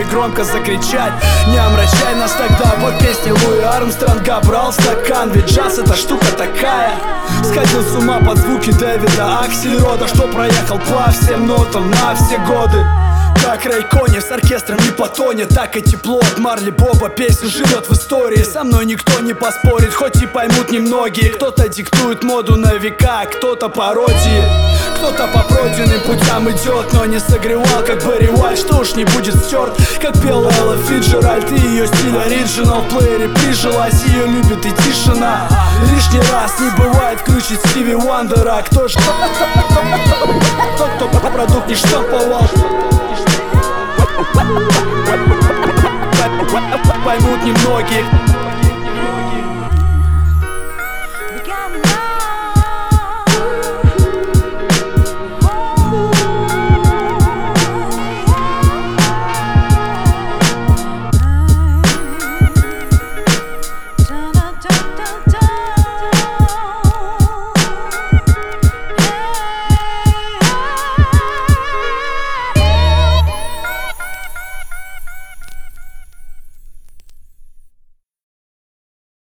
громко закричать. Не омрачай нас тогда, вот песни Луи Армстронга. Брал стакан, ведь джаз это штука такая. Сходил с ума под звуки Дэвида Аксельрода, что проехал по всем нотам на все годы. Как Рэй Конни с оркестром не потонет, так и тепло от Марли Боба песен живет в истории. Со мной никто не поспорит, хоть и поймут немногие. Кто-то диктует моду на века, кто-то пародии. Кто-то по пройденным путям идет, но не согревал, как Барри Уайт, что уж не будет стерт. Как пела Элла Фиджеральд, и ее стиль оригинал в плеере прижилась, ее любит и тишина. Лишний раз не бывает включить Стиви Уандера. Кто же тот, кто продукт не штамповал.